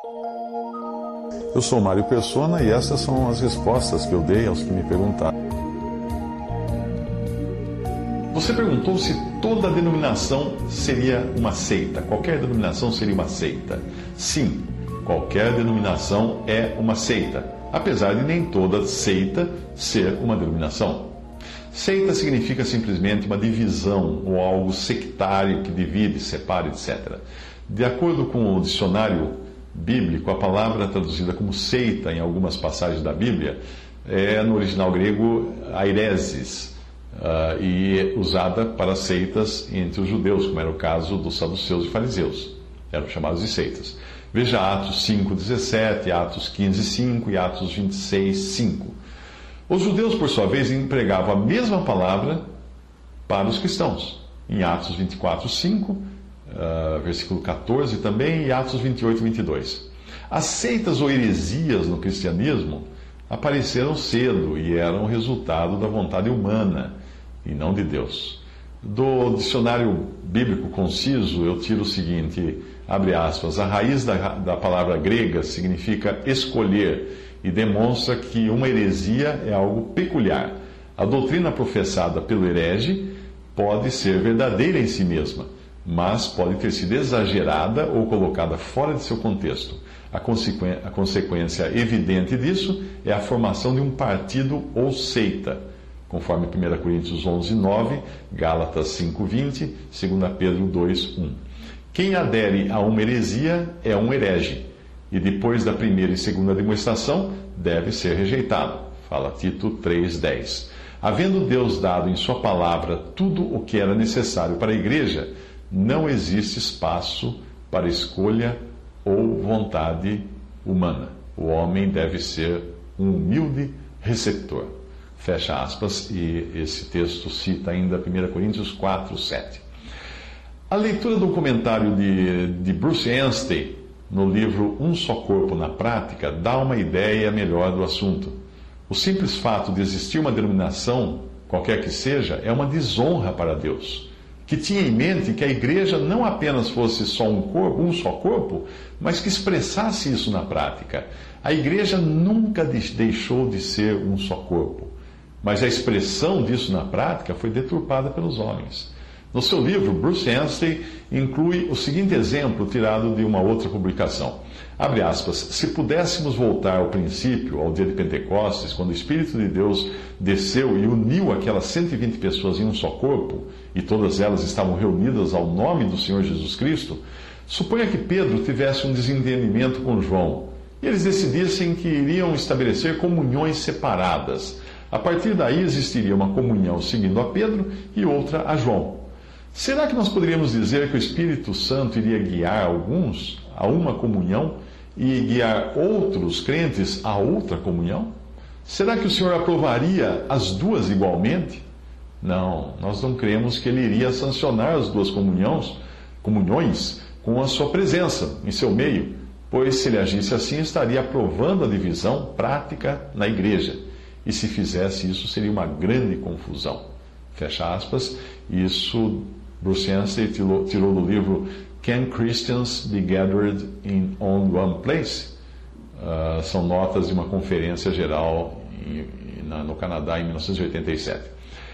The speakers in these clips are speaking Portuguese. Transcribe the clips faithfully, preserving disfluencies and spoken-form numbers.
Eu sou Mário Persona e essas são as respostas que eu dei aos que me perguntaram. Você perguntou se toda denominação seria uma seita. Qualquer denominação seria uma seita. Sim, qualquer denominação é uma seita, apesar de nem toda seita ser uma denominação. Seita significa simplesmente uma divisão ou algo sectário que divide, separa, etcétera. De acordo com o dicionário bíblico, a palavra traduzida como seita em algumas passagens da Bíblia é, no original grego, aireses, uh, e usada para seitas entre os judeus, como era o caso dos saduceus e fariseus. Eram chamados de seitas. Veja Atos cinco, dezessete, Atos quinze, cinco e Atos vinte e seis, cinco. Os judeus, por sua vez, empregavam a mesma palavra para os cristãos. Em Atos vinte e quatro, cinco, uh, versículo catorze também, e Atos vinte e oito, vinte e dois. As seitas ou heresias no cristianismo apareceram cedo e eram resultado da vontade humana e não de Deus. Do dicionário bíblico conciso, eu tiro o seguinte, abre aspas, a raiz da, da palavra grega significa escolher e demonstra que uma heresia é algo peculiar. A doutrina professada pelo herege pode ser verdadeira em si mesma, mas pode ter sido exagerada ou colocada fora de seu contexto. A consequência, a consequência evidente disso é a formação de um partido ou seita, conforme primeira Coríntios onze, nove, Gálatas cinco, vinte, segunda Pedro dois, um. Quem adere a uma heresia é um herege, e depois da primeira e segunda demonstração deve ser rejeitado. Fala Tito três, dez. Havendo Deus dado em sua palavra tudo o que era necessário para a igreja, não existe espaço para escolha ou vontade humana. O homem deve ser um humilde receptor. Fecha aspas, e esse texto cita ainda primeira Coríntios quatro, sete. A leitura do comentário de, de Bruce Anstey no livro Um Só Corpo na Prática dá uma ideia melhor do assunto. O simples fato de existir uma denominação, qualquer que seja, é uma desonra para Deus, que tinha em mente que a igreja não apenas fosse só um corpo, um só corpo, mas que expressasse isso na prática. A igreja nunca deixou de ser um só corpo, mas a expressão disso na prática foi deturpada pelos homens. No seu livro, Bruce Anstey inclui o seguinte exemplo tirado de uma outra publicação. Abre aspas, se pudéssemos voltar ao princípio, ao dia de Pentecostes, quando o Espírito de Deus desceu e uniu aquelas cento e vinte pessoas em um só corpo, e todas elas estavam reunidas ao nome do Senhor Jesus Cristo, suponha que Pedro tivesse um desentendimento com João, e eles decidissem que iriam estabelecer comunhões separadas. A partir daí existiria uma comunhão seguindo a Pedro e outra a João. Será que nós poderíamos dizer que o Espírito Santo iria guiar alguns a uma comunhão e guiar outros crentes a outra comunhão? Será que o Senhor aprovaria as duas igualmente? Não, nós não cremos que Ele iria sancionar as duas comunhões, comunhões com a sua presença em seu meio, pois se Ele agisse assim, estaria aprovando a divisão prática na igreja. E se fizesse isso, seria uma grande confusão. Fecha aspas, isso Bruce Anstey tirou, tirou do livro Can Christians Be Gathered in on One Place? Uh, são notas de uma conferência geral em, na, no Canadá em mil novecentos e oitenta e sete.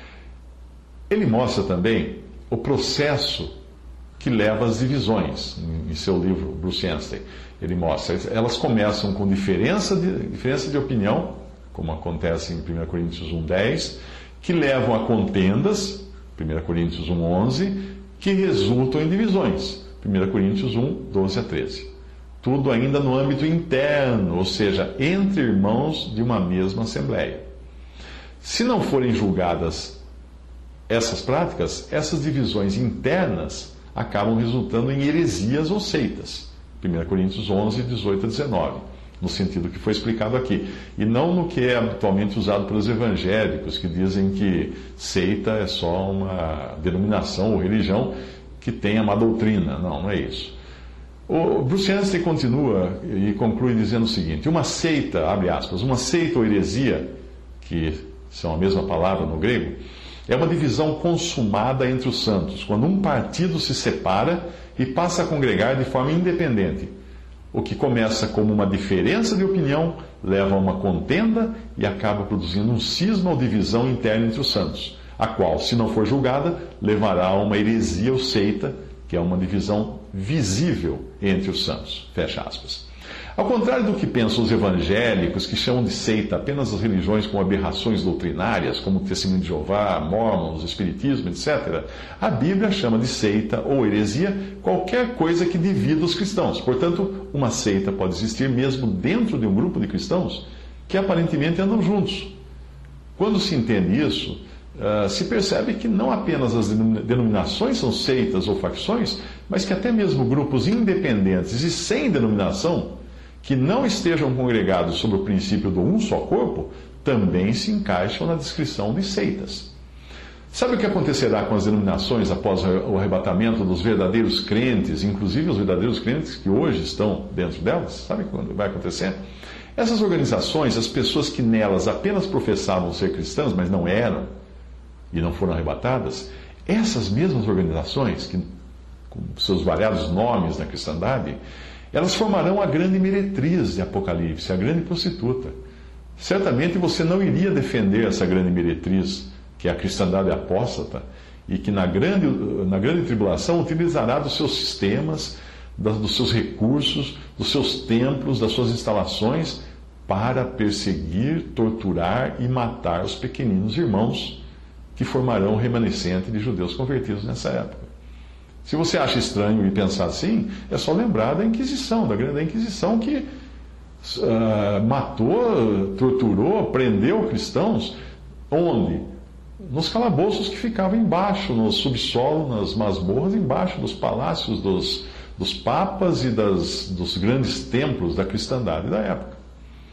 Ele mostra também o processo que leva às divisões, em, em seu livro, Bruce Anstey. Ele mostra, elas começam com diferença de, diferença de opinião, como acontece em primeira Coríntios um, dez, que levam a contendas, primeira Coríntios um, onze, que resultam em divisões, primeira Coríntios um, doze a treze. Tudo ainda no âmbito interno, ou seja, entre irmãos de uma mesma assembleia. Se não forem julgadas essas práticas, essas divisões internas acabam resultando em heresias ou seitas. primeira Coríntios onze, dezoito a dezenove. No sentido que foi explicado aqui. E não no que é habitualmente usado pelos evangélicos, que dizem que seita é só uma denominação ou religião que tem a má doutrina. Não, não é isso. O Bruce Anstey continua e conclui dizendo o seguinte: uma seita, abre aspas, uma seita ou heresia, que são a mesma palavra no grego, é uma divisão consumada entre os santos, quando um partido se separa e passa a congregar de forma independente. O que começa como uma diferença de opinião leva a uma contenda e acaba produzindo um cisma ou divisão interna entre os santos, a qual, se não for julgada, levará a uma heresia ou seita, que é uma divisão visível entre os santos. Fecha aspas. Ao contrário do que pensam os evangélicos, que chamam de seita apenas as religiões com aberrações doutrinárias, como o Testemunho de Jeová, Mormons, Espiritismo, etcétera, a Bíblia chama de seita ou heresia qualquer coisa que divida os cristãos. Portanto, uma seita pode existir mesmo dentro de um grupo de cristãos que aparentemente andam juntos. Quando se entende isso, uh, se percebe que não apenas as denominações são seitas ou facções, mas que até mesmo grupos independentes e sem denominação, que não estejam congregados sob o princípio do um só corpo, também se encaixam na descrição de seitas. Sabe o que acontecerá com as denominações após o arrebatamento dos verdadeiros crentes, inclusive os verdadeiros crentes que hoje estão dentro delas? Sabe o que vai acontecer? Essas organizações, as pessoas que nelas apenas professavam ser cristãs, mas não eram, e não foram arrebatadas, essas mesmas organizações, que, com seus variados nomes na cristandade, elas formarão a grande meretriz de Apocalipse, a grande prostituta. Certamente você não iria defender essa grande meretriz, que é a cristandade apóstata, e que na grande, na grande tribulação utilizará dos seus sistemas, dos seus recursos, dos seus templos, das suas instalações, para perseguir, torturar e matar os pequeninos irmãos que formarão o remanescente de judeus convertidos nessa época. Se você acha estranho e pensar assim, é só lembrar da Inquisição, da grande Inquisição que uh, matou, torturou, prendeu cristãos. Onde? Nos calabouços que ficavam embaixo, no subsolo, nas masmorras, embaixo dos palácios dos, dos papas e das, dos grandes templos da cristandade da época.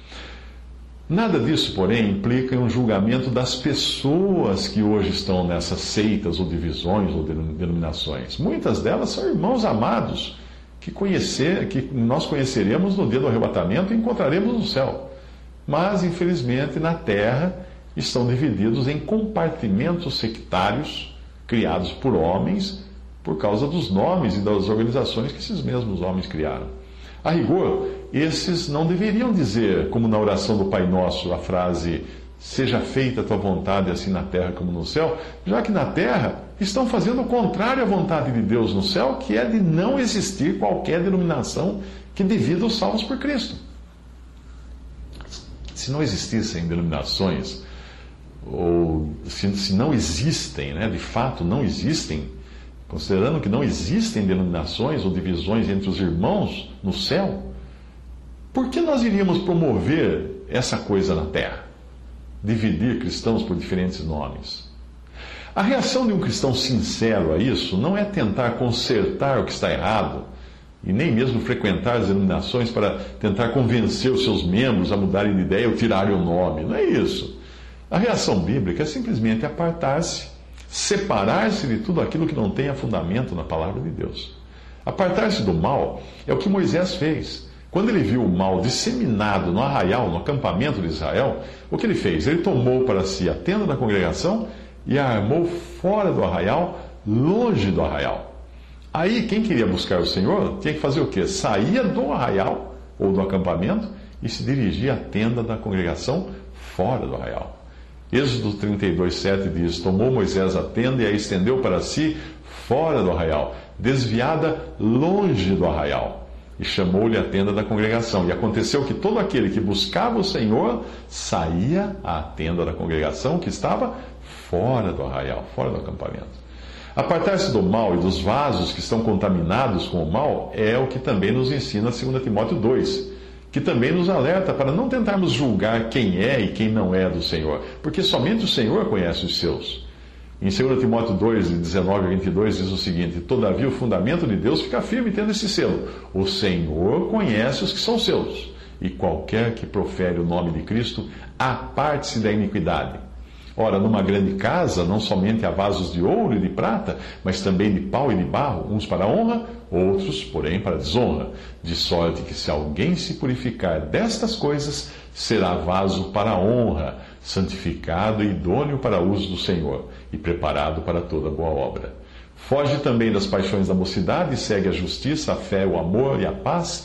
Nada disso, porém, implica em um julgamento das pessoas que hoje estão nessas seitas ou divisões ou denominações. Muitas delas são irmãos amados que, conhecer, que nós conheceremos no dia do arrebatamento e encontraremos no céu. Mas, infelizmente, na terra estão divididos em compartimentos sectários criados por homens por causa dos nomes e das organizações que esses mesmos homens criaram. A rigor, esses não deveriam dizer, como na oração do Pai Nosso, a frase "seja feita a tua vontade, assim na terra como no céu", já que na terra estão fazendo o contrário à vontade de Deus no céu, que é de não existir qualquer denominação que divida os salvos por Cristo. Se não existissem denominações, ou se, se não existem, né, de fato não existem, considerando que não existem denominações ou divisões entre os irmãos no céu, por que nós iríamos promover essa coisa na terra? Dividir cristãos por diferentes nomes. A reação de um cristão sincero a isso não é tentar consertar o que está errado, e nem mesmo frequentar as denominações para tentar convencer os seus membros a mudarem de ideia ou tirarem o nome. Não é isso. A reação bíblica é simplesmente apartar-se, separar-se de tudo aquilo que não tenha fundamento na palavra de Deus. Apartar-se do mal é o que Moisés fez. Quando ele viu o mal disseminado no arraial, no acampamento de Israel, o que ele fez? Ele tomou para si a tenda da congregação e a armou fora do arraial, longe do arraial. Aí, quem queria buscar o Senhor tinha que fazer o quê? Saía do arraial, ou do acampamento, e se dirigia à tenda da congregação fora do arraial. Êxodo trinta e dois, sete diz: tomou Moisés a tenda e a estendeu para si fora do arraial, desviada longe do arraial, e chamou-lhe a tenda da congregação. E aconteceu que todo aquele que buscava o Senhor saía à tenda da congregação que estava fora do arraial, fora do acampamento. Apartar-se do mal e dos vasos que estão contaminados com o mal é o que também nos ensina dois Timóteo dois, que também nos alerta para não tentarmos julgar quem é e quem não é do Senhor, porque somente o Senhor conhece os seus. Em dois Timóteo dois, dezenove a vinte e dois, diz o seguinte: todavia o fundamento de Deus fica firme tendo esse selo: o Senhor conhece os que são seus, e qualquer que profere o nome de Cristo, aparte-se da iniquidade. Ora, numa grande casa, não somente há vasos de ouro e de prata, mas também de pau e de barro, uns para a honra, outros, porém, para a desonra. De sorte que, se alguém se purificar destas coisas, será vaso para a honra, santificado e idôneo para o uso do Senhor, e preparado para toda boa obra. Foge também das paixões da mocidade, e segue a justiça, a fé, o amor e a paz,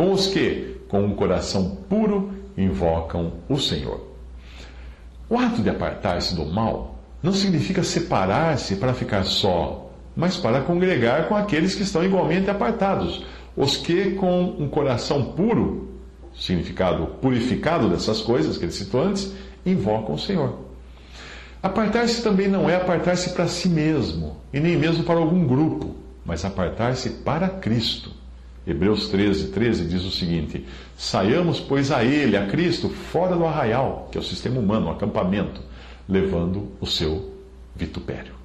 com os que, com um coração puro, invocam o Senhor. O ato de apartar-se do mal não significa separar-se para ficar só, mas para congregar com aqueles que estão igualmente apartados, os que, com um coração puro, significado purificado dessas coisas que ele citou antes, invocam o Senhor. Apartar-se também não é apartar-se para si mesmo, e nem mesmo para algum grupo, mas apartar-se para Cristo. Hebreus treze, treze diz o seguinte: saiamos, pois, a Ele, a Cristo, fora do arraial, que é o sistema humano, o acampamento, levando o seu vitupério.